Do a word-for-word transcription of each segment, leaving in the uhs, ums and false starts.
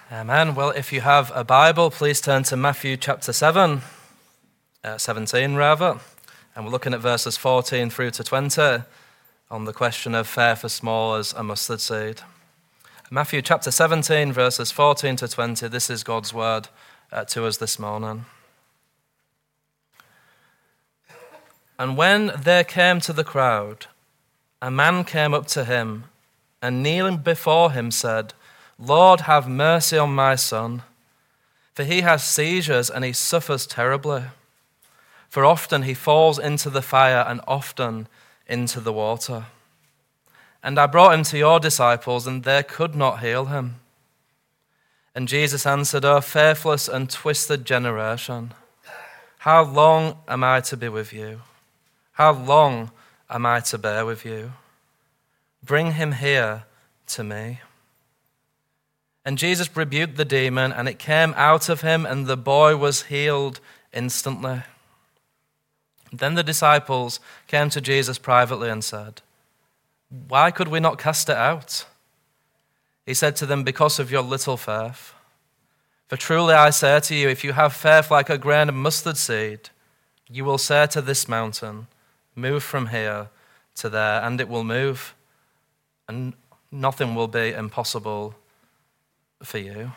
Amen. Well, if you have a Bible, please turn to Matthew chapter seven, uh, seventeen rather, and we're looking at verses fourteen through to twenty on the question of faith as small as a mustard seed. Matthew chapter seventeen, verses fourteen to twenty, this is God's word uh, to us this morning. And when they came to the crowd, a man came up to him and kneeling before him said, Lord, have mercy on my son, for he has seizures and he suffers terribly. For often he falls into the fire and often into the water. And I brought him to your disciples, and they could not heal him. And Jesus answered, O faithless and twisted generation, how long am I to be with you? How long am I to bear with you? Bring him here to me. And Jesus rebuked the demon, and it came out of him, and the boy was healed instantly. Then the disciples came to Jesus privately and said, Why could we not cast it out? He said to them, Because of your little faith. For truly I say to you, if you have faith like a grain of mustard seed, you will say to this mountain, Move from here to there, and it will move, and nothing will be impossible for you.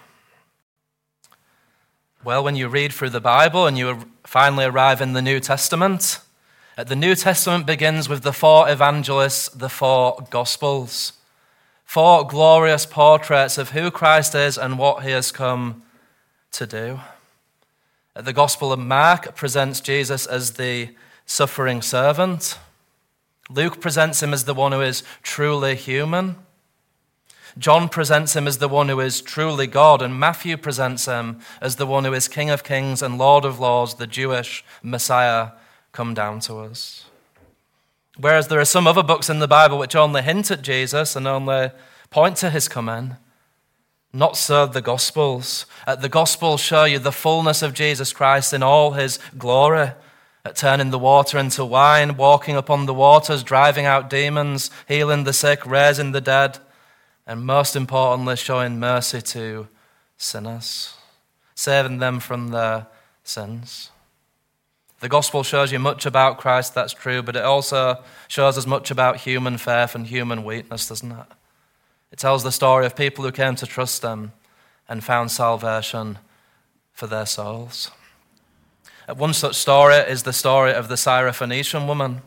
Well, when you read through the Bible and you finally arrive in the New Testament, the New Testament begins with the four evangelists, the four Gospels, four glorious portraits of who Christ is and what he has come to do. The Gospel of Mark presents Jesus as the suffering servant. Luke presents him as the one who is truly human. John presents him as the one who is truly God, and Matthew presents him as the one who is King of Kings and Lord of Lords, the Jewish Messiah come down to us. Whereas there are some other books in the Bible which only hint at Jesus and only point to his coming, not so the Gospels. The Gospels show you the fullness of Jesus Christ in all his glory, at turning the water into wine, walking upon the waters, driving out demons, healing the sick, raising the dead, and most importantly, showing mercy to sinners, saving them from their sins. The gospel shows you much about Christ, that's true, but it also shows us much about human faith and human weakness, doesn't it? It tells the story of people who came to trust him and found salvation for their souls. One such story is the story of the Syrophoenician woman.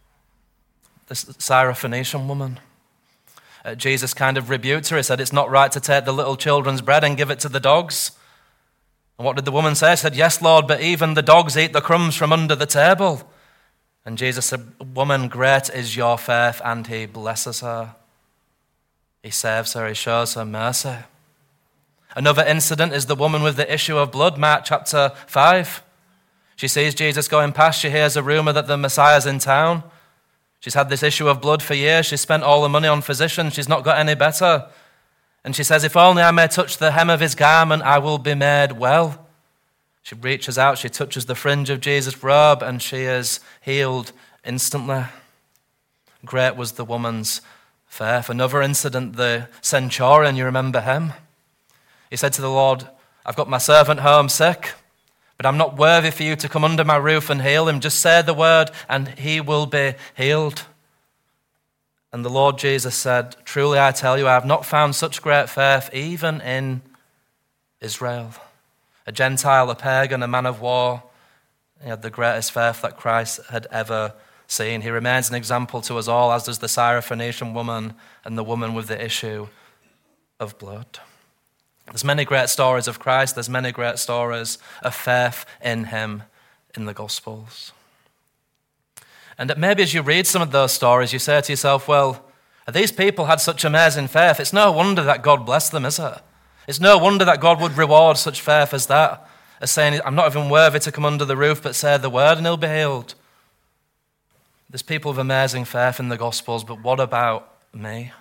The Syrophoenician woman. Uh, Jesus kind of rebuked her. He said, it's not right to take the little children's bread and give it to the dogs. And what did the woman say? She said, yes, Lord, but even the dogs eat the crumbs from under the table. And Jesus said, woman, great is your faith, and he blesses her. He saves her, he shows her mercy. Another incident is the woman with the issue of blood, Mark chapter five. She sees Jesus going past, she hears a rumor that the Messiah's in town. She's had this issue of blood for years. She's spent all the money on physicians. She's not got any better. And she says, if only I may touch the hem of his garment, I will be made well. She reaches out, she touches the fringe of Jesus' robe, and she is healed instantly. Great was the woman's faith. Another incident, the centurion, you remember him? He said to the Lord, I've got my servant home sick, but I'm not worthy for you to come under my roof and heal him. Just say the word and he will be healed. And the Lord Jesus said, truly I tell you, I have not found such great faith even in Israel. A Gentile, a pagan, a man of war. He had the greatest faith that Christ had ever seen. He remains an example to us all, as does the Syrophoenician woman and the woman with the issue of blood. There's many great stories of Christ. There's many great stories of faith in him in the Gospels. And maybe as you read some of those stories, you say to yourself, well, these people had such amazing faith. It's no wonder that God blessed them, is it? It's no wonder that God would reward such faith as that, as saying, I'm not even worthy to come under the roof, but say the word and he'll be healed. There's people of amazing faith in the Gospels, but what about me?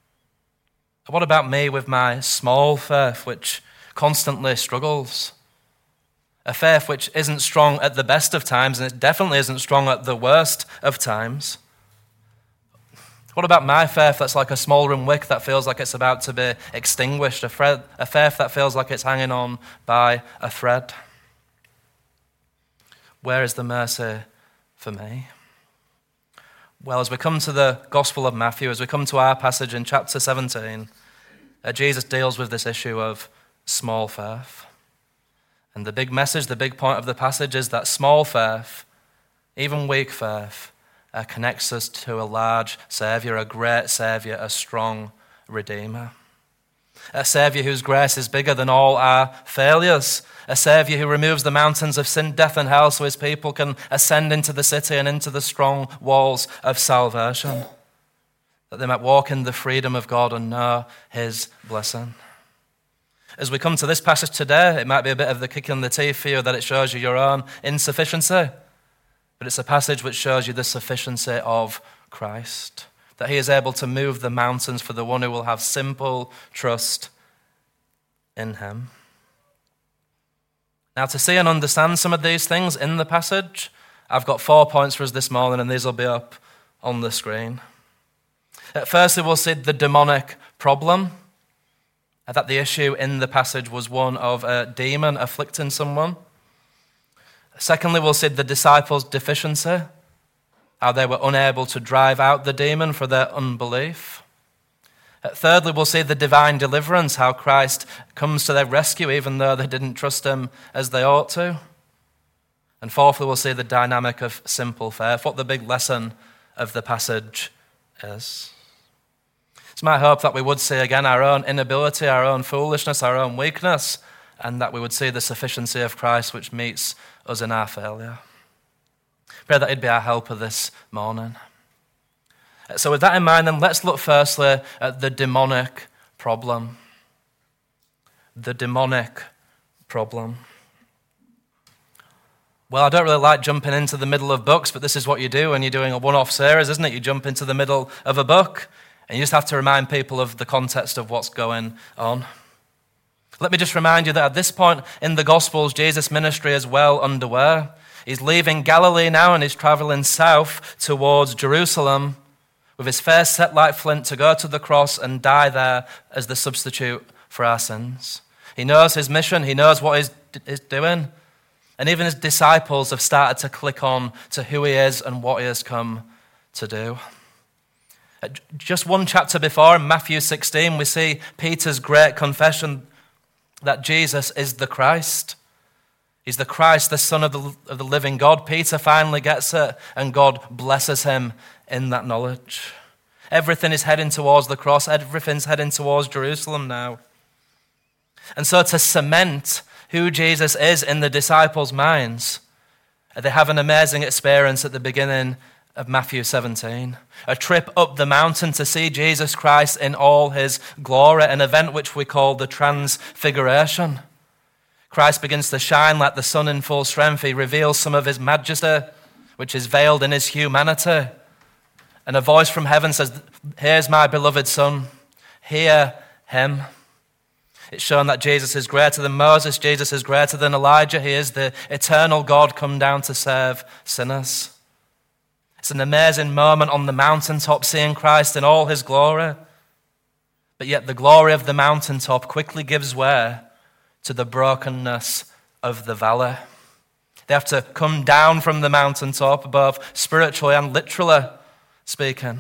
What about me with my small faith, which constantly struggles? A faith which isn't strong at the best of times, and it definitely isn't strong at the worst of times. What about my faith that's like a smouldering wick that feels like it's about to be extinguished, a, thread, a faith that feels like it's hanging on by a thread? Where is the mercy for me? Well, as we come to the Gospel of Matthew, as we come to our passage in chapter seventeen, uh, Jesus deals with this issue of small faith. And the big message, the big point of the passage is that small faith, even weak faith, uh, connects us to a large Saviour, a great Saviour, a strong Redeemer. A Saviour whose grace is bigger than all our failures. A Saviour who removes the mountains of sin, death, and hell so his people can ascend into the city and into the strong walls of salvation, that they might walk in the freedom of God and know his blessing. As we come to this passage today, it might be a bit of the kick in the teeth for you that it shows you your own insufficiency, but it's a passage which shows you the sufficiency of Christ, that he is able to move the mountains for the one who will have simple trust in him. Now, to see and understand some of these things in the passage, I've got four points for us this morning, and these will be up on the screen. Firstly, we'll see the demonic problem, that the issue in the passage was one of a demon afflicting someone. Secondly, we'll see the disciples' deficiency, how they were unable to drive out the demon for their unbelief. Thirdly, we'll see the divine deliverance, how Christ comes to their rescue even though they didn't trust him as they ought to. And fourthly, we'll see the dynamic of simple faith, what the big lesson of the passage is. It's my hope that we would see again our own inability, our own foolishness, our own weakness, and that we would see the sufficiency of Christ which meets us in our failure. Pray that he'd be our helper this morning. So with that in mind, then let's look firstly at the demonic problem. The demonic problem. Well, I don't really like jumping into the middle of books, but this is what you do when you're doing a one-off series, isn't it? You jump into the middle of a book, and you just have to remind people of the context of what's going on. Let me just remind you that at this point in the Gospels, Jesus' ministry is well underway. He's leaving Galilee now, and he's traveling south towards Jerusalem, with his face set like flint to go to the cross and die there as the substitute for our sins. He knows his mission, he knows what he's, he's doing, and even his disciples have started to click on to who he is and what he has come to do. Just one chapter before, in Matthew sixteen, we see Peter's great confession that Jesus is the Christ. He's the Christ, the Son of the, of the living God. Peter finally gets it, and God blesses him in that knowledge. Everything is heading towards the cross. Everything's heading towards Jerusalem now. And so to cement who Jesus is in the disciples' minds, they have an amazing experience at the beginning of Matthew seventeen. A trip up the mountain to see Jesus Christ in all his glory, an event which we call the Transfiguration. Christ begins to shine like the sun in full strength. He reveals some of his majesty, which is veiled in his humanity. And a voice from heaven says, "Here's my beloved Son, hear him." It's shown that Jesus is greater than Moses, Jesus is greater than Elijah. He is the eternal God come down to serve sinners. It's an amazing moment on the mountaintop, seeing Christ in all his glory. But yet the glory of the mountaintop quickly gives way to the brokenness of the valley. They have to come down from the mountaintop, both spiritually and literally speaking.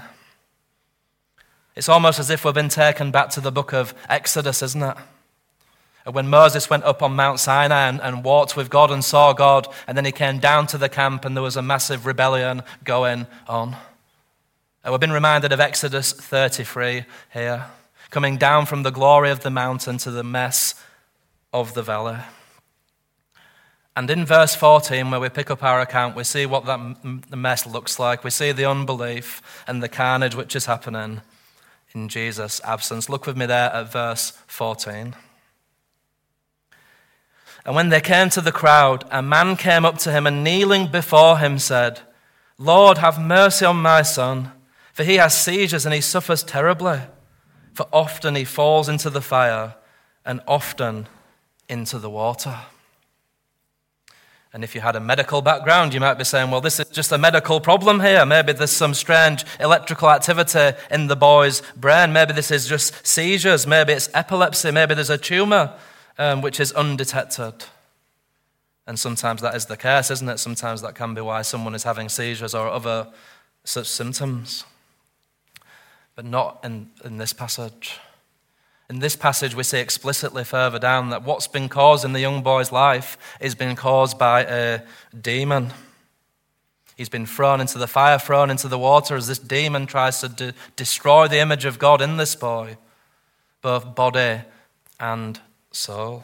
It's almost as if we've been taken back to the book of Exodus, isn't it? When Moses went up on Mount Sinai and, and walked with God and saw God, and then he came down to the camp and there was a massive rebellion going on. And we've been reminded of Exodus thirty-three here, coming down from the glory of the mountain to the mess of the valley. And in verse fourteen, where we pick up our account, we see what that mess looks like. We see the unbelief and the carnage which is happening in Jesus' absence. Look with me there at verse fourteen. And when they came to the crowd, a man came up to him and kneeling before him said, "Lord, have mercy on my son, for he has seizures and he suffers terribly. For often he falls into the fire and often into the water." And if you had a medical background, you might be saying, well, this is just a medical problem here. Maybe there's some strange electrical activity in the boy's brain. Maybe this is just seizures. Maybe it's epilepsy. Maybe there's a tumor um, which is undetected. And sometimes that is the case, isn't it? Sometimes that can be why someone is having seizures or other such symptoms. But not in, in this passage. In this passage, we see explicitly further down that what's been caused in the young boy's life is being caused by a demon. He's been thrown into the fire, thrown into the water as this demon tries to de- destroy the image of God in this boy, both body and soul.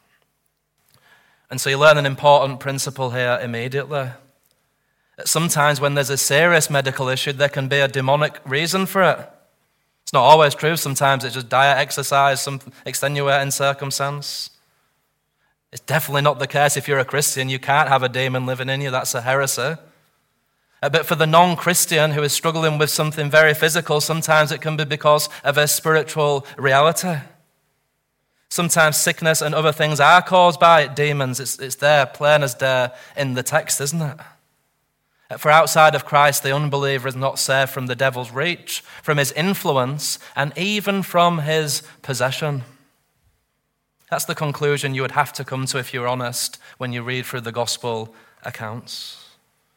And so you learn an important principle here immediately. That sometimes when there's a serious medical issue, there can be a demonic reason for it. It's not always true. Sometimes it's just diet, exercise, some extenuating circumstance. It's definitely not the case if you're a Christian. You can't have a demon living in you. That's a heresy. But for the non-Christian who is struggling with something very physical, sometimes it can be because of a spiritual reality. Sometimes sickness and other things are caused by demons. It's, it's there, plain as day in the text, isn't it? For outside of Christ, the unbeliever is not safe from the devil's reach, from his influence, and even from his possession. That's the conclusion you would have to come to if you're honest when you read through the gospel accounts.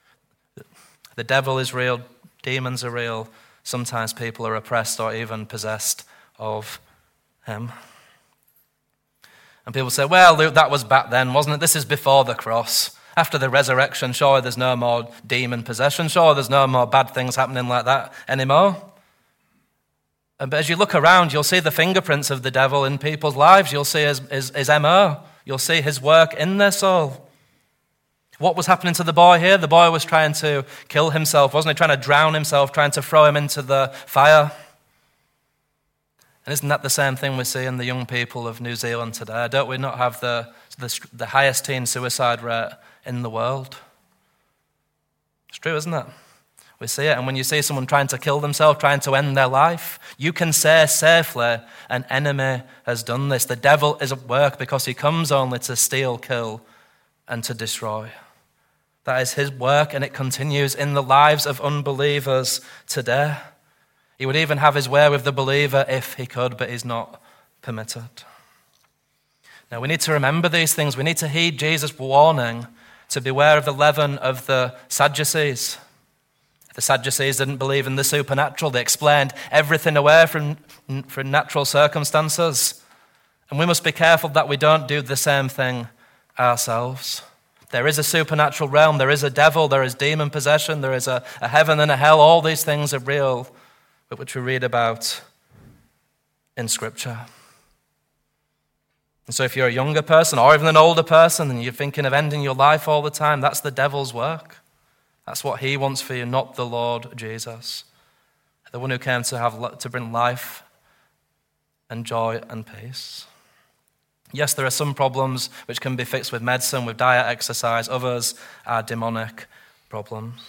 The devil is real, demons are real, sometimes people are oppressed or even possessed of him. And people say, well, Luke, that was back then, wasn't it? This is before the cross. After the resurrection, surely there's no more demon possession. Surely there's no more bad things happening like that anymore. But as you look around, you'll see the fingerprints of the devil in people's lives. You'll see his, his, his M O. You'll see his work in their soul. What was happening to the boy here? The boy was trying to kill himself, wasn't he? Trying to drown himself, trying to throw him into the fire. And isn't that the same thing we see in the young people of New Zealand today? Don't we not have the, the, the highest teen suicide rate in the world? It's true, isn't it? We see it. And when you see someone trying to kill themselves, trying to end their life, you can say safely, an enemy has done this. The devil is at work because he comes only to steal, kill, and to destroy. That is his work, and it continues in the lives of unbelievers today. He would even have his way with the believer if he could, but he's not permitted. Now, we need to remember these things. We need to heed Jesus' warning to beware of the leaven of the Sadducees. The Sadducees didn't believe in the supernatural. They explained everything away from, from natural circumstances. And we must be careful that we don't do the same thing ourselves. There is a supernatural realm. There is a devil. There is demon possession. There is a, a heaven and a hell. All these things are real, but which we read about in Scripture. And so if you're a younger person or even an older person and you're thinking of ending your life all the time, that's the devil's work. That's what he wants for you, not the Lord Jesus, the one who came to have to bring life and joy and peace. Yes, there are some problems which can be fixed with medicine, with diet, exercise. Others are demonic problems.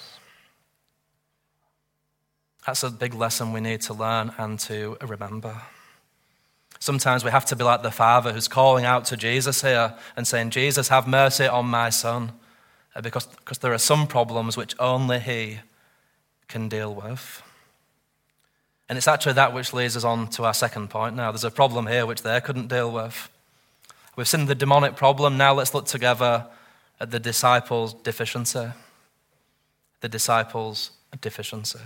That's a big lesson we need to learn and to remember. Sometimes we have to be like the father who's calling out to Jesus here and saying, Jesus, have mercy on my son. Because, because there are some problems which only he can deal with. And it's actually that which leads us on to our second point now. There's a problem here which they couldn't deal with. We've seen the demonic problem. Now let's look together at the disciples' deficiency. The disciples' deficiency.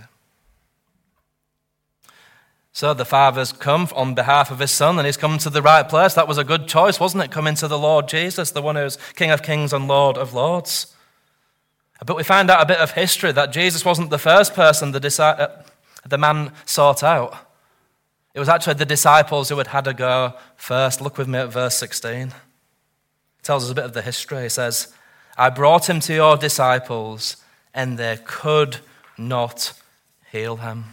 So the Father's come on behalf of his Son, and he's come to the right place. That was a good choice, wasn't it? Coming to the Lord Jesus, the one who's King of Kings and Lord of Lords. But we find out a bit of history that Jesus wasn't the first person the, disi- the man sought out. It was actually the disciples who had had a go first. Look with me at verse sixteen. It tells us a bit of the history. It says, I brought him to your disciples, and they could not heal him.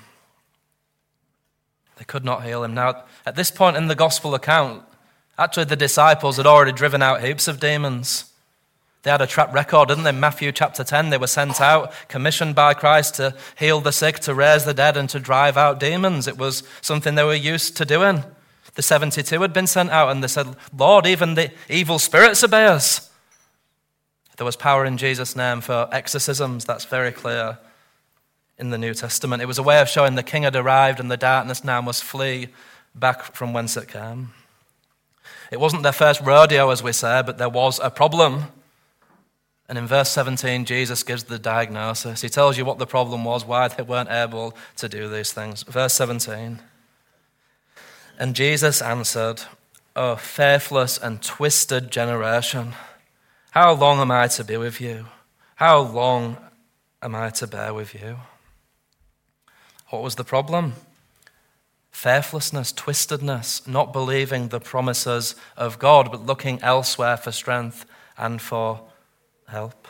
They could not heal him. Now, at this point in the gospel account, actually the disciples had already driven out heaps of demons. They had a track record, didn't they? Matthew chapter ten, they were sent out, commissioned by Christ to heal the sick, to raise the dead, and to drive out demons. It was something they were used to doing. The seventy-two had been sent out, and they said, Lord, even the evil spirits obey us. There was power in Jesus' name for exorcisms. That's very clear in the New Testament. It was a way of showing the king had arrived and the darkness now must flee back from whence it came. It wasn't their first rodeo, as we say, but there was a problem. And in verse seventeen, Jesus gives the diagnosis. He tells you what the problem was, why they weren't able to do these things. Verse seventeen. And Jesus answered, "O faithless and twisted generation, how long am I to be with you? How long am I to bear with you?" What was the problem? Faithlessness, twistedness, not believing the promises of God, but looking elsewhere for strength and for help.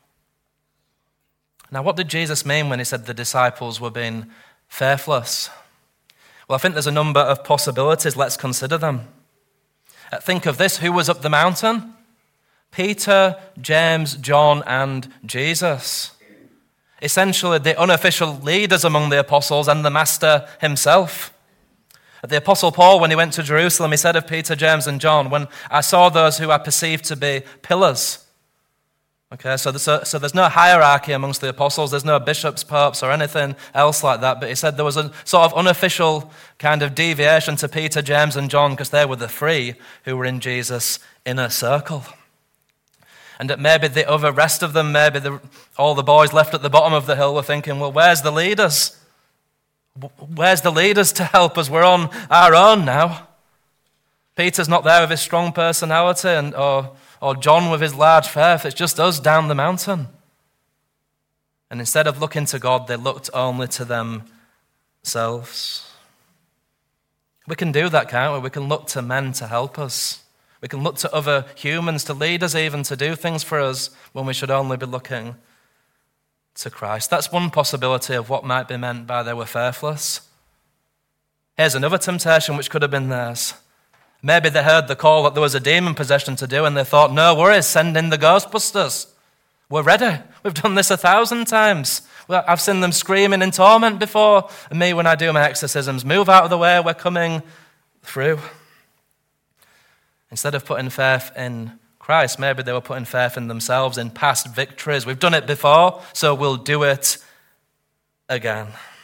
Now, what did Jesus mean when he said the disciples were being faithless? Well, I think there's a number of possibilities. Let's consider them. Think of this. Who was up the mountain? Peter, James, John, and Jesus. Essentially, the unofficial leaders among the apostles and the Master himself. The Apostle Paul, when he went to Jerusalem, he said of Peter, James, and John, "When I saw those who I perceived to be pillars." Okay, so there's, a, so there's no hierarchy amongst the apostles. There's no bishops, popes, or anything else like that. But he said there was a sort of unofficial kind of deviation to Peter, James, and John because they were the three who were in Jesus' inner circle. And that maybe the other rest of them, maybe the, all the boys left at the bottom of the hill were thinking, well, where's the leaders? Where's the leaders to help us? We're on our own now. Peter's not there with his strong personality, and or, or John with his large faith. It's just us down the mountain. And instead of looking to God, they looked only to themselves. We can do that, can't we? We can look to men to help us. We can look to other humans, to lead us even, to do things for us when we should only be looking to Christ. That's one possibility of what might be meant by they were faithless. Here's another temptation which could have been theirs. Maybe they heard the call that there was a demon possession to do and they thought, no worries, send in the Ghostbusters. We're ready. We've done this a thousand times. Well, I've seen them screaming in torment before. And me, when I do my exorcisms, move out of the way, we're coming through. Instead of putting faith in Christ, maybe they were putting faith in themselves, in past victories. We've done it before, so we'll do it again.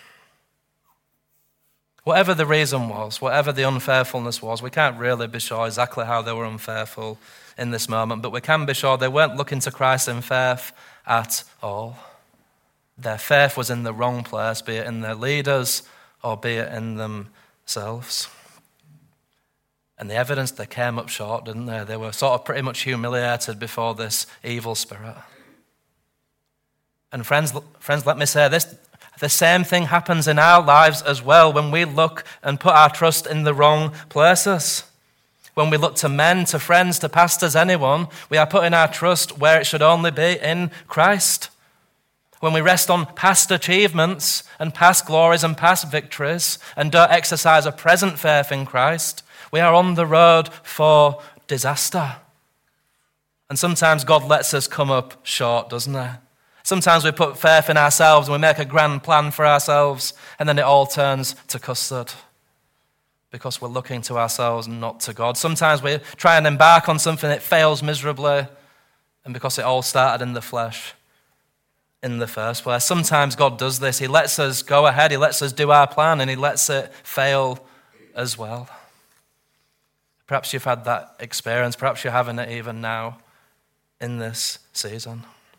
Whatever the reason was, whatever the unfaithfulness was, we can't really be sure exactly how they were unfaithful in this moment, but we can be sure they weren't looking to Christ in faith at all. Their faith was in the wrong place, be it in their leaders or be it in themselves. And the evidence, they came up short, didn't they? They were sort of pretty much humiliated before this evil spirit. And friends, friends, let me say this, the same thing happens in our lives as well when we look and put our trust in the wrong places. When we look to men, to friends, to pastors, anyone, we are putting our trust where it should only be, in Christ. When we rest on past achievements and past glories and past victories and don't exercise a present faith in Christ, we are on the road for disaster. And sometimes God lets us come up short, doesn't he? Sometimes we put faith in ourselves and we make a grand plan for ourselves and then it all turns to custard because we're looking to ourselves and not to God. Sometimes we try and embark on something that fails miserably and because it all started in the flesh in the first place. Sometimes God does this. He lets us go ahead. He lets us do our plan and he lets it fail as well. Perhaps you've had that experience. Perhaps you're having it even now in this season.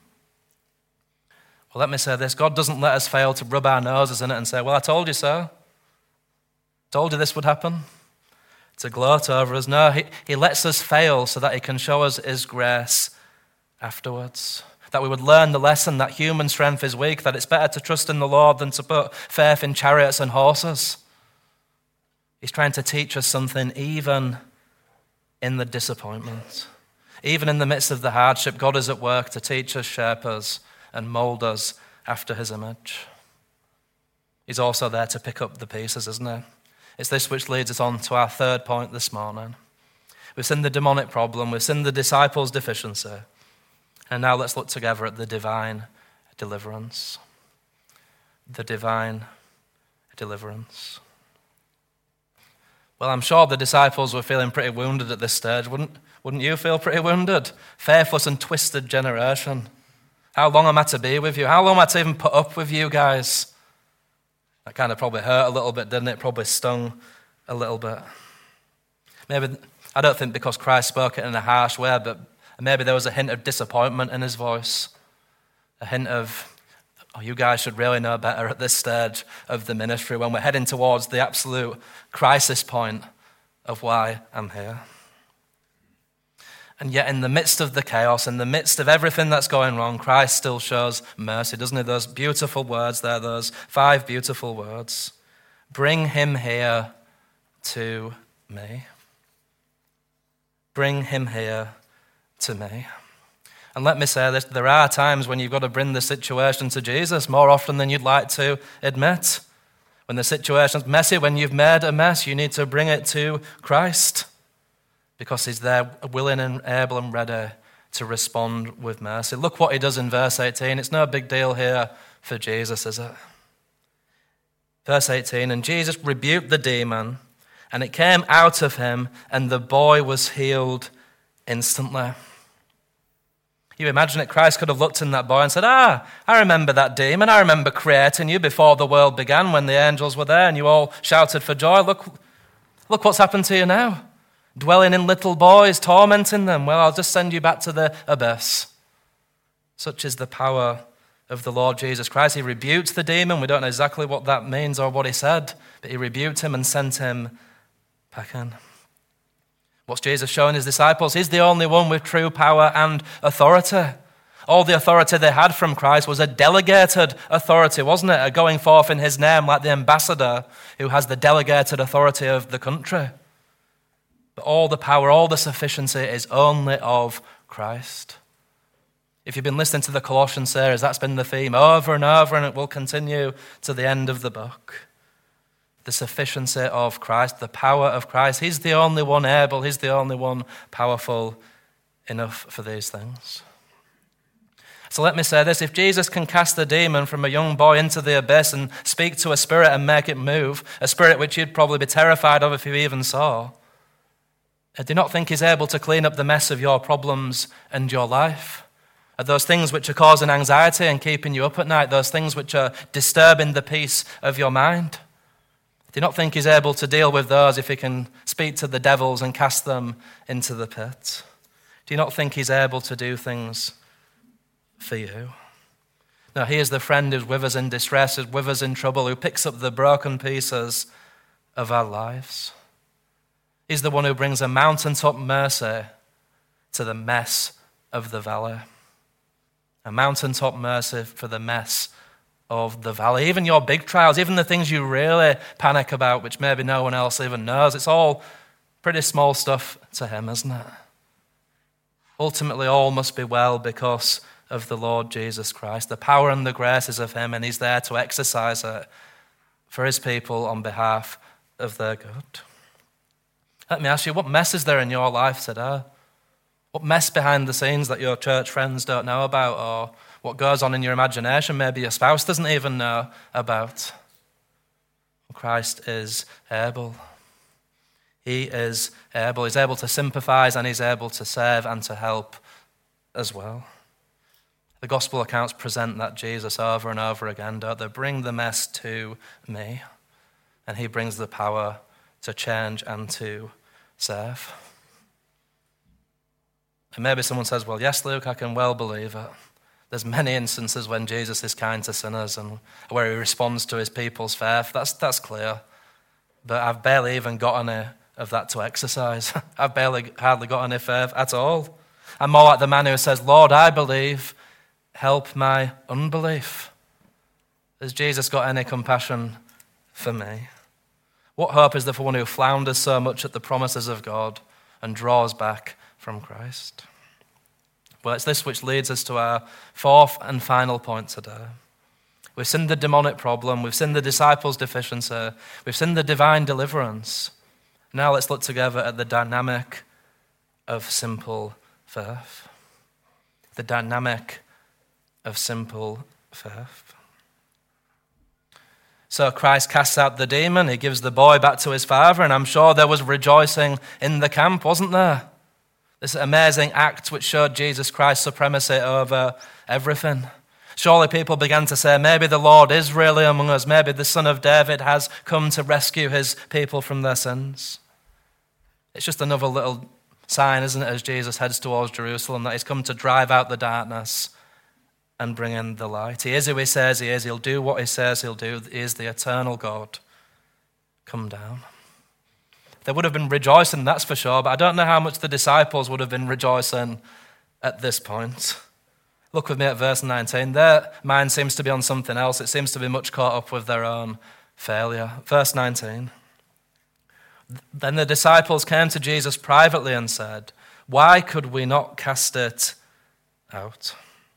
Well, let me say this. God doesn't let us fail to rub our noses in it and say, well, I told you so. Told you this would happen. To gloat over us. No, he, he lets us fail so that he can show us his grace afterwards. That we would learn the lesson that human strength is weak, that it's better to trust in the Lord than to put faith in chariots and horses. He's trying to teach us something even in the disappointment. Even in the midst of the hardship, God is at work to teach us, shape us, and mold us after his image. He's also there to pick up the pieces, isn't he? It's this which leads us on to our third point this morning. We've seen the demonic problem, we've seen the disciples' deficiency, and now let's look together at the divine deliverance. The divine deliverance. Well, I'm sure the disciples were feeling pretty wounded at this stage. Wouldn't, Wouldn't you feel pretty wounded? Faithless and twisted generation. How long am I to be with you? How long am I to even put up with you guys? That kind of probably hurt a little bit, didn't it? Probably stung a little bit. Maybe, I don't think because Christ spoke it in a harsh way, but maybe there was a hint of disappointment in his voice. A hint of, oh, you guys should really know better at this stage of the ministry when we're heading towards the absolute crisis point of why I'm here. And yet in the midst of the chaos, in the midst of everything that's going wrong, Christ still shows mercy, doesn't he? Those beautiful words there, those five beautiful words. Bring him here to me. Bring him here to me. And let me say this, there are times when you've got to bring the situation to Jesus more often than you'd like to admit. When the situation's messy, when you've made a mess, you need to bring it to Christ. Because he's there willing and able and ready to respond with mercy. Look what he does in verse eighteen. It's no big deal here for Jesus, is it? Verse eighteen, and Jesus rebuked the demon, and it came out of him, and the boy was healed instantly. You imagine it, Christ could have looked in that boy and said, ah, I remember that demon. I remember creating you before the world began when the angels were there and you all shouted for joy. Look, look what's happened to you now. Dwelling in little boys, tormenting them. Well, I'll just send you back to the abyss. Such is the power of the Lord Jesus Christ. He rebuked the demon. We don't know exactly what that means or what he said, but he rebuked him and sent him back in. What's Jesus showing his disciples? He's the only one with true power and authority. All the authority they had from Christ was a delegated authority, wasn't it? A going forth in his name like the ambassador who has the delegated authority of the country. But all the power, all the sufficiency is only of Christ. If you've been listening to the Colossians series, that's been the theme over and over, and it will continue to the end of the book. The sufficiency of Christ, the power of Christ. He's the only one able, he's the only one powerful enough for these things. So let me say this, if Jesus can cast a demon from a young boy into the abyss and speak to a spirit and make it move, a spirit which you'd probably be terrified of if you even saw, I do not think he's able to clean up the mess of your problems and your life. Are those things which are causing anxiety and keeping you up at night, those things which are disturbing the peace of your mind? I do not think he's able to deal with those if he can speak to the devils and cast them into the pit. Do you not think he's able to do things for you? No, he is the friend who's with us in distress, who's with us in trouble, who picks up the broken pieces of our lives. He's the one who brings a mountaintop mercy to the mess of the valley. A mountaintop mercy for the mess of the valley. Even your big trials, even the things you really panic about, which maybe no one else even knows, it's all pretty small stuff to him, isn't it? Ultimately, all must be well because of the Lord Jesus Christ. The power and the grace is of him, and he's there to exercise it for his people on behalf of their good. Let me ask you, what mess is there in your life today? What mess behind the scenes that your church friends don't know about, or what goes on in your imagination maybe your spouse doesn't even know about? Christ is able. He is able. He's able to sympathize and he's able to save and to help as well. The gospel accounts present that Jesus over and over again, don't they? Bring the mess to me, and he brings the power to change and to serve. And maybe someone says, well, yes, Luke, I can well believe it. There's many instances when Jesus is kind to sinners and where he responds to his people's faith. That's, that's clear. But I've barely even got any of that to exercise. I've barely, hardly got any faith at all. I'm more like the man who says, Lord, I believe, help my unbelief. Has Jesus got any compassion for me? What hope is there for one who flounders so much at the promises of God and draws back from Christ? Well, it's this which leads us to our fourth and final point today. We've seen the demonic problem, we've seen the disciples' deficiency, we've seen the divine deliverance. Now let's look together at the dynamic of simple faith. The dynamic of simple faith. So Christ casts out the demon, he gives the boy back to his father, and I'm sure there was rejoicing in the camp, wasn't there? This amazing act which showed Jesus Christ's supremacy over everything. Surely people began to say, maybe the Lord is really among us. Maybe the Son of David has come to rescue his people from their sins. It's just another little sign, isn't it, as Jesus heads towards Jerusalem, that he's come to drive out the darkness and bring in the light. He is who he says he is. He'll do what he says he'll do. He is the eternal God. Come down. They would have been rejoicing, that's for sure, but I don't know how much the disciples would have been rejoicing at this point. Look with me at verse nineteen. Their mind seems to be on something else. It seems to be much caught up with their own failure. Verse nineteen. Then the disciples came to Jesus privately and said, why could we not cast it out?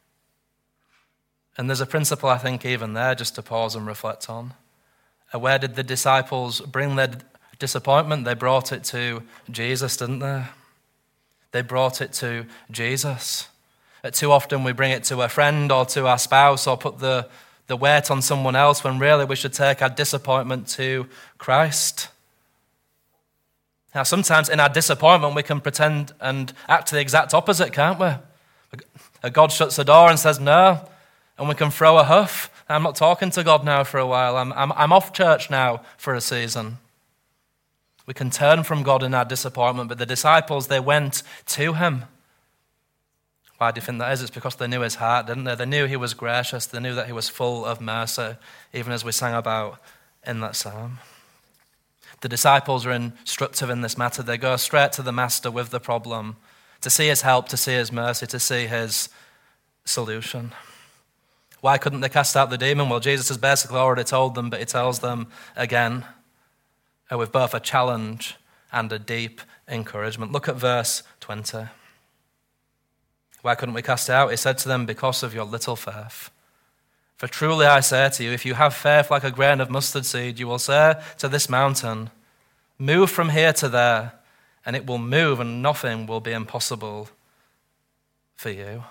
And there's a principle, I think, even there, just to pause and reflect on. Where did the disciples bring their disappointment? They brought it to Jesus, didn't they? They brought it to Jesus. Too often we bring it to a friend or to our spouse or put the, the weight on someone else when really we should take our disappointment to Christ. Now, sometimes in our disappointment we can pretend and act the exact opposite, can't we? A God shuts the door and says no, and we can throw a huff. I'm not talking to God now for a while. I'm, I'm, I'm off church now for a season. We can turn from God in our disappointment, but the disciples, they went to him. Why do you think that is? It's because they knew his heart, didn't they? They knew he was gracious. They knew that he was full of mercy, even as we sang about in that psalm. The disciples are instructive in this matter. They go straight to the master with the problem, to see his help, to see his mercy, to see his solution. Why couldn't they cast out the demon? Well, Jesus has basically already told them, but he tells them again with both a challenge and a deep encouragement. Look at verse twenty. Why couldn't we cast it out? He said to them, because of your little faith. For truly I say to you, if you have faith like a grain of mustard seed, you will say to this mountain, move from here to there, and it will move, and nothing will be impossible for you.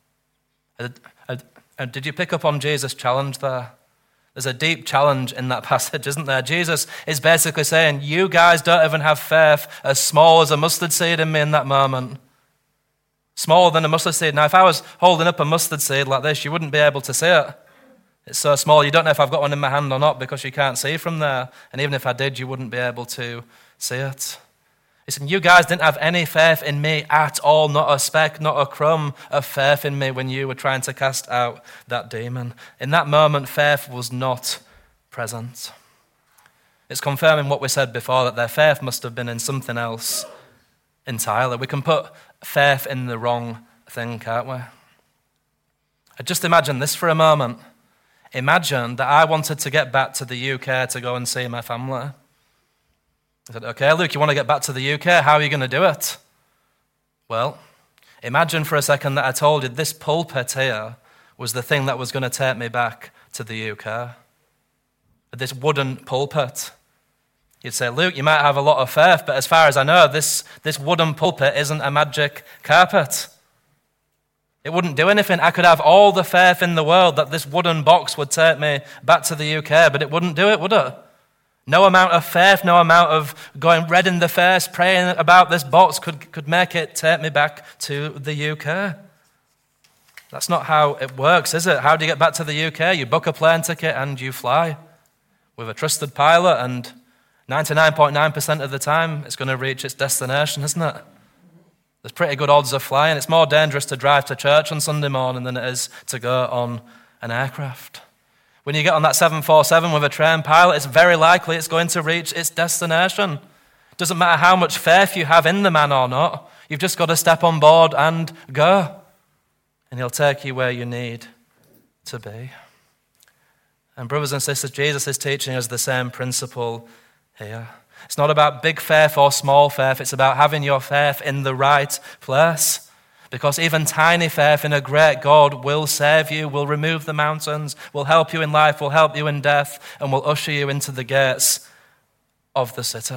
And did you pick up on Jesus' challenge there? There's a deep challenge in that passage, isn't there? Jesus is basically saying, you guys don't even have faith as small as a mustard seed in me in that moment. Smaller than a mustard seed. Now, if I was holding up a mustard seed like this, you wouldn't be able to see it. It's so small, you don't know if I've got one in my hand or not because you can't see from there. And even if I did, you wouldn't be able to see it. He said, you guys didn't have any faith in me at all, not a speck, not a crumb of faith in me when you were trying to cast out that demon. In that moment, faith was not present. It's confirming what we said before, that their faith must have been in something else entirely. We can put faith in the wrong thing, can't we? Just imagine this for a moment. Imagine that I wanted to get back to the U K to go and see my family. I said, okay, Luke, you want to get back to the U K? How are you going to do it? Well, imagine for a second that I told you this pulpit here was the thing that was going to take me back to the U K. This wooden pulpit. You'd say, Luke, you might have a lot of faith, but as far as I know, this, this wooden pulpit isn't a magic carpet. It wouldn't do anything. I could have all the faith in the world that this wooden box would take me back to the U K, but it wouldn't do it, would it? No amount of faith, no amount of going red in the face, praying about this box could, could make it take me back to the U K. That's not how it works, is it? How do you get back to the U K? You book a plane ticket and you fly with a trusted pilot, and ninety-nine point nine percent of the time it's going to reach its destination, isn't it? There's pretty good odds of flying. It's more dangerous to drive to church on Sunday morning than it is to go on an aircraft. When you get on that seven forty-seven with a trained pilot, it's very likely it's going to reach its destination. It doesn't matter how much faith you have in the man or not. You've just got to step on board and go. And he'll take you where you need to be. And brothers and sisters, Jesus is teaching us the same principle here. It's not about big faith or small faith. It's about having your faith in the right place. Because even tiny faith in a great God will save you, will remove the mountains, will help you in life, will help you in death, and will usher you into the gates of the city.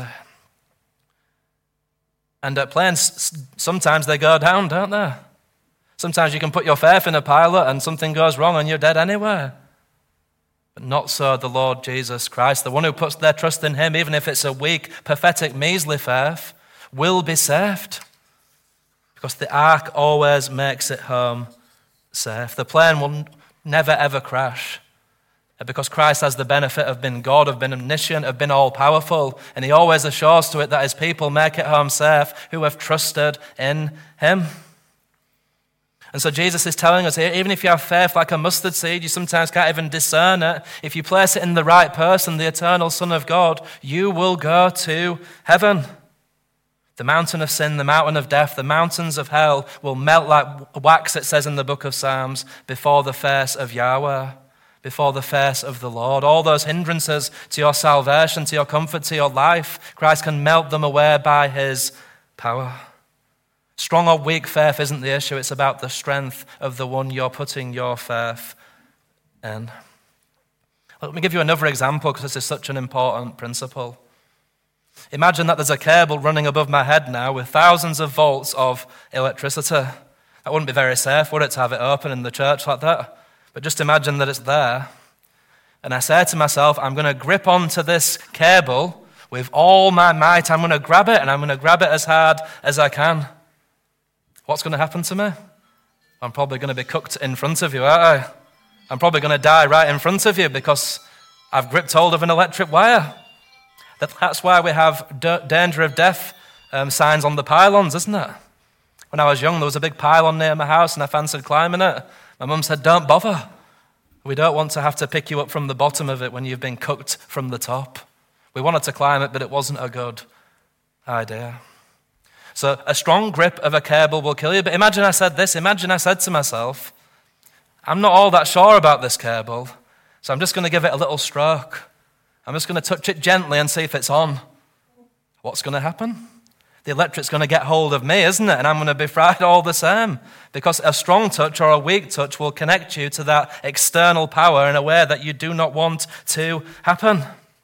And at planes, sometimes they go down, don't they? Sometimes you can put your faith in a pilot and something goes wrong and you're dead anyway. But not so the Lord Jesus Christ. The one who puts their trust in him, even if it's a weak, pathetic, measly faith, will be saved. because the ark always makes it home safe. The plane will never ever crash because Christ has the benefit of being God, of being omniscient, of being all-powerful, and he always assures to it that his people make it home safe who have trusted in him. And so Jesus is telling us here, even if you have faith like a mustard seed, you sometimes can't even discern it. If you place it in the right person, the eternal Son of God, you will go to heaven. The mountain of sin, the mountain of death, the mountains of hell will melt like wax, it says in the book of Psalms, before the face of Yahweh, before the face of the Lord. All those hindrances to your salvation, to your comfort, to your life, Christ can melt them away by his power. Strong or weak faith isn't the issue. It's about the strength of the one you're putting your faith in. Let me give you another example because this is such an important principle. Imagine that there's a cable running above my head now with thousands of volts of electricity. That wouldn't be very safe, would it, to have it open in the church like that? But just imagine that it's there. And I say to myself, I'm going to grip onto this cable with all my might. I'm going to grab it, and I'm going to grab it as hard as I can. What's going to happen to me? I'm probably going to be cooked in front of you, aren't I? I'm probably going to die right in front of you because I've gripped hold of an electric wire. That's why we have danger of death um, signs on the pylons, isn't it? When I was young, there was a big pylon near my house and I fancied climbing it. My mum said, don't bother. We don't want to have to pick you up from the bottom of it when you've been cooked from the top. We wanted to climb it, but it wasn't a good idea. So a strong grip of a cable will kill you. But imagine I said this. Imagine I said to myself, I'm not all that sure about this cable, so I'm just going to give it a little stroke. I'm just going to touch it gently and see if it's on. What's going to happen? The electric's going to get hold of me, isn't it? And I'm going to be fried all the same. Because a strong touch or a weak touch will connect you to that external power in a way that you do not want to happen.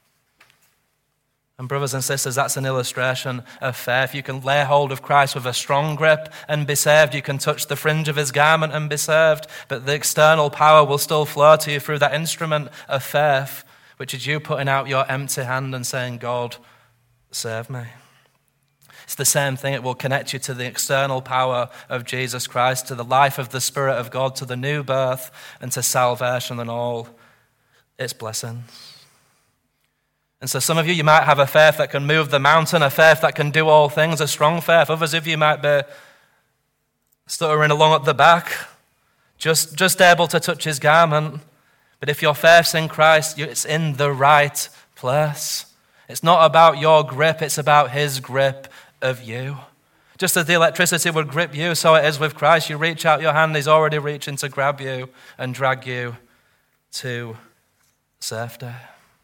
And brothers and sisters, that's an illustration of faith. You can lay hold of Christ with a strong grip and be saved. You can touch the fringe of his garment and be saved. But the external power will still flow to you through that instrument of faith, which is you putting out your empty hand and saying, God, save me. It's the same thing. It will connect you to the external power of Jesus Christ, to the life of the Spirit of God, to the new birth, and to salvation and all its blessings. And so some of you, you might have a faith that can move the mountain, a faith that can do all things, a strong faith. Others of you might be stuttering along at the back, just, just able to touch his garment. But if your faith's in Christ, it's in the right place. It's not about your grip, it's about his grip of you. Just as the electricity would grip you, so it is with Christ. You reach out your hand, he's already reaching to grab you and drag you to safety.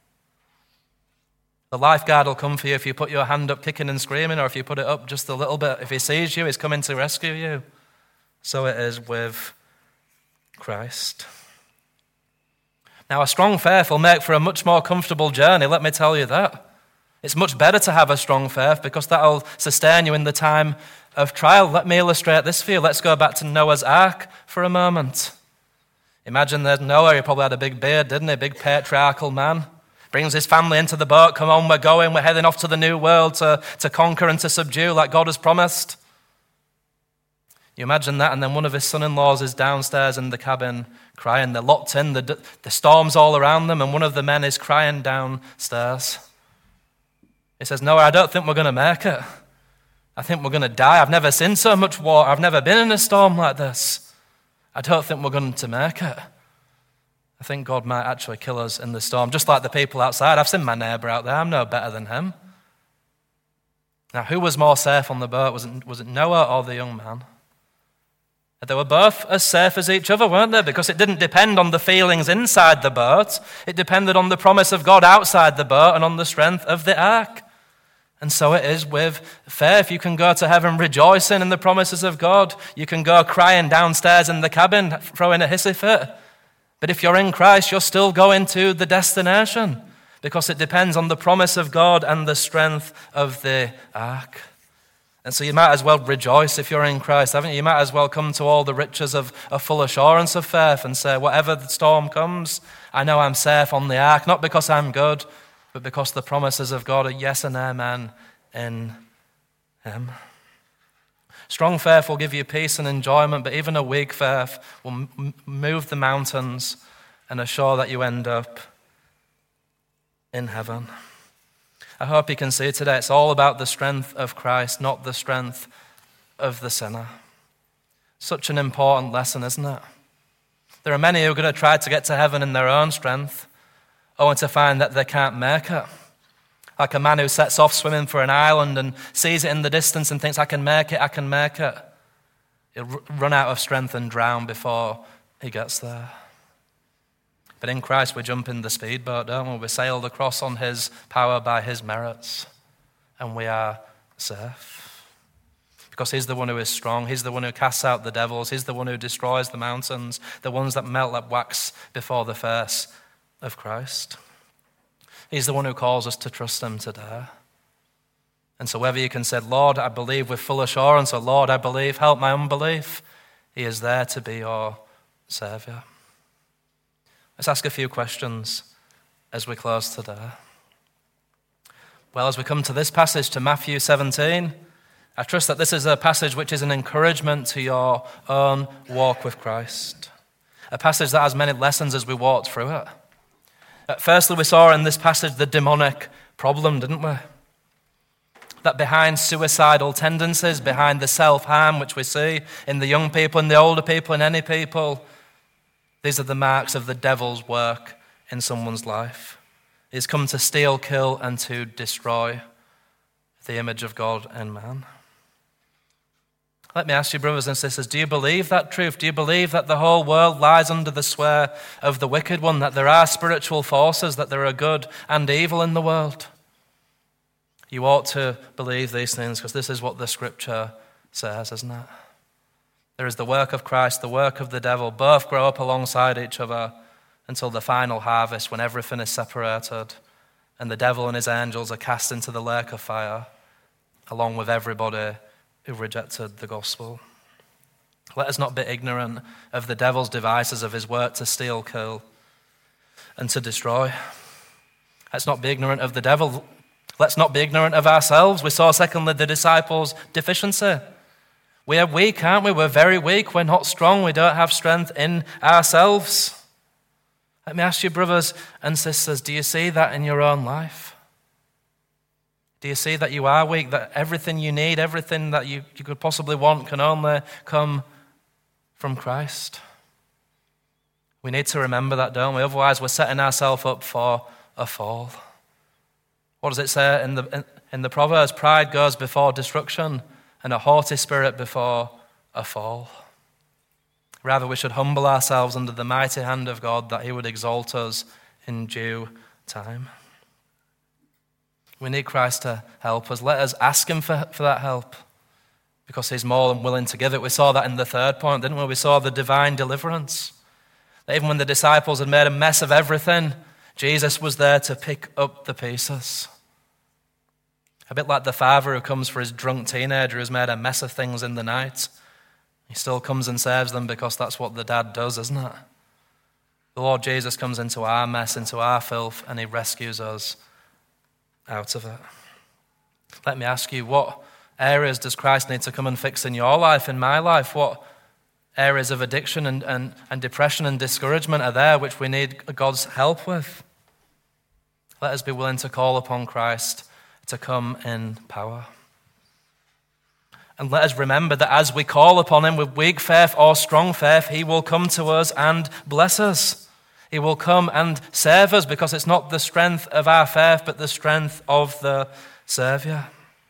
The lifeguard will come for you if you put your hand up kicking and screaming, or if you put it up just a little bit. If he sees you, he's coming to rescue you. So it is with Christ. Now, a strong faith will make for a much more comfortable journey, let me tell you that. It's much better to have a strong faith because that will sustain you in the time of trial. Let me illustrate this for you. Let's go back to Noah's Ark for a moment. Imagine that Noah, he probably had a big beard, didn't he? A big patriarchal man. Brings his family into the boat. Come on, we're going. We're heading off to the new world to, to conquer and to subdue like God has promised. You imagine that, and then one of his son-in-laws is downstairs in the cabin crying. They're locked in. The, the storm's all around them, and one of the men is crying downstairs. He says, Noah, I don't think we're going to make it. I think we're going to die. I've never seen so much water. I've never been in a storm like this. I don't think we're going to make it. I think God might actually kill us in the storm, just like the people outside. I've seen my neighbour out there. I'm no better than him. Now, who was more safe on the boat? Was it, was it Noah or the young man? They were both as safe as each other, weren't they? Because it didn't depend on the feelings inside the boat. It depended on the promise of God outside the boat and on the strength of the ark. And so it is with faith. You can go to heaven rejoicing in the promises of God. You can go crying downstairs in the cabin, throwing a hissy fit. But if you're in Christ, you're still going to the destination because it depends on the promise of God and the strength of the ark. And so you might as well rejoice if you're in Christ, haven't you? You might as well come to all the riches of a full assurance of faith and say, whatever the storm comes, I know I'm safe on the ark, not because I'm good, but because the promises of God are yes and amen in him. Strong faith will give you peace and enjoyment, but even a weak faith will m- move the mountains and assure that you end up in heaven. I hope you can see today it's all about the strength of Christ, not the strength of the sinner. Such an important lesson, isn't it? There are many who are going to try to get to heaven in their own strength, only to find that they can't make it. Like a man who sets off swimming for an island and sees it in the distance and thinks, I can make it, I can make it. He'll run out of strength and drown before he gets there. But in Christ we jump in the speedboat, don't we? We sailed across on his power by his merits, and we are safe. Because he's the one who is strong, he's the one who casts out the devils, he's the one who destroys the mountains, the ones that melt like wax before the face of Christ. He's the one who calls us to trust him today. And so whether you can say, Lord, I believe with full assurance, or Lord, I believe, help my unbelief, he is there to be your Saviour. Let's ask a few questions as we close today. Well, as we come to this passage, to Matthew seventeen, I trust that this is a passage which is an encouragement to your own walk with Christ. A passage that has many lessons as we walk through it. Firstly, we saw in this passage the demonic problem, didn't we? That behind suicidal tendencies, behind the self-harm which we see in the young people and the older people and any people, these are the marks of the devil's work in someone's life. He's come to steal, kill, and to destroy the image of God and man. Let me ask you, brothers and sisters, do you believe that truth? Do you believe that the whole world lies under the sway of the wicked one, that there are spiritual forces, that there are good and evil in the world? You ought to believe these things, because this is what the scripture says, isn't it? There is the work of Christ, the work of the devil. Both grow up alongside each other until the final harvest, when everything is separated and the devil and his angels are cast into the lake of fire, along with everybody who rejected the gospel. Let us not be ignorant of the devil's devices, of his work to steal, kill, and to destroy. Let's not be ignorant of the devil. Let's not be ignorant of ourselves. We saw, secondly, the disciples' deficiency. We are weak, aren't we? We're very weak. We're not strong. We don't have strength in ourselves. Let me ask you, brothers and sisters, do you see that in your own life? Do you see that you are weak, that everything you need, everything that you, you could possibly want can only come from Christ? We need to remember that, don't we? Otherwise, we're setting ourselves up for a fall. What does it say in the, in, in the Proverbs? Pride goes before destruction, and a haughty spirit before a fall. Rather, we should humble ourselves under the mighty hand of God, that he would exalt us in due time. We need Christ to help us. Let us ask him for, for that help, because he's more than willing to give it. We saw that in the third point, didn't we? We saw the divine deliverance. That even when the disciples had made a mess of everything, Jesus was there to pick up the pieces. A bit like the father who comes for his drunk teenager who's made a mess of things in the night. He still comes and saves them, because that's what the dad does, isn't it? The Lord Jesus comes into our mess, into our filth, and he rescues us out of it. Let me ask you, what areas does Christ need to come and fix in your life, in my life? What areas of addiction and, and, and depression and discouragement are there which we need God's help with? Let us be willing to call upon Christ to come in power. And let us remember that as we call upon him with weak faith or strong faith, he will come to us and bless us. He will come and save us, because it's not the strength of our faith, but the strength of the Saviour.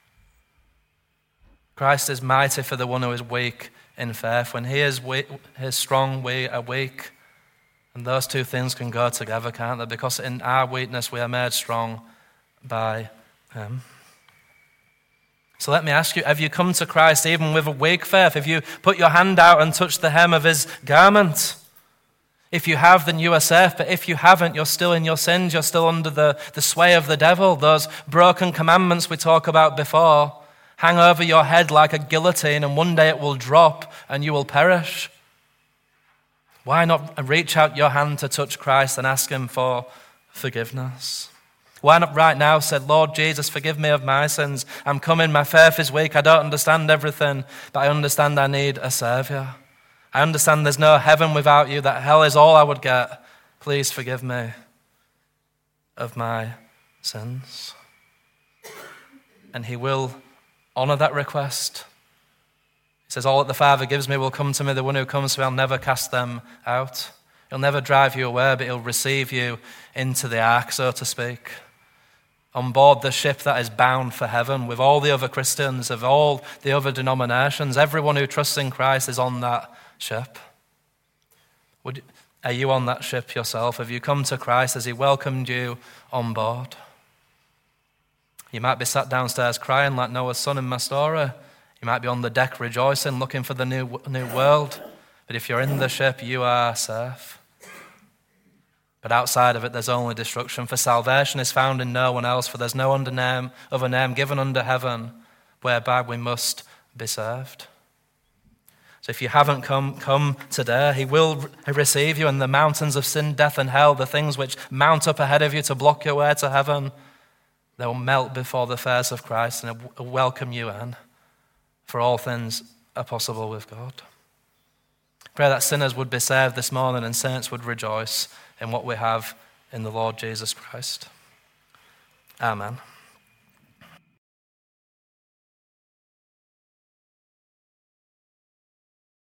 Christ is mighty for the one who is weak in faith. When he is weak, he is strong, we are weak. And those two things can go together, can't they? Because in our weakness we are made strong by him. So let me ask you, have you come to Christ even with a weak faith? Have you put your hand out and touched the hem of his garment? If you have, then you are safe. But if you haven't, you're still in your sins. You're still under the, the sway of the devil. Those broken commandments we talked about before hang over your head like a guillotine, and one day it will drop and you will perish. Why not reach out your hand to touch Christ and ask him for forgiveness? Why not right now said, Lord Jesus, forgive me of my sins. I'm coming, my faith is weak, I don't understand everything, but I understand I need a Saviour. I understand there's no heaven without you, that hell is all I would get. Please forgive me of my sins. And he will honour that request. He says, all that the Father gives me will come to me. The one who comes to me, I'll never cast them out. He'll never drive you away, but he'll receive you into the ark, so to speak, on board the ship that is bound for heaven with all the other Christians of all the other denominations. Everyone who trusts in Christ is on that ship. Would, are you on that ship yourself? Have you come to Christ? Has he welcomed you on board? You might be sat downstairs crying like Noah's son in my story. You might be on the deck rejoicing, looking for the new, new world. But if you're in the ship, you are safe. But outside of it, there's only destruction. For salvation is found in no one else, for there's no other name, other name given under heaven whereby we must be saved. So if you haven't come, come today, he will receive you, and the mountains of sin, death, and hell, the things which mount up ahead of you to block your way to heaven, they will melt before the face of Christ and welcome you in. For all things are possible with God. Pray that sinners would be saved this morning and saints would rejoice in what we have in the Lord Jesus Christ. Amen.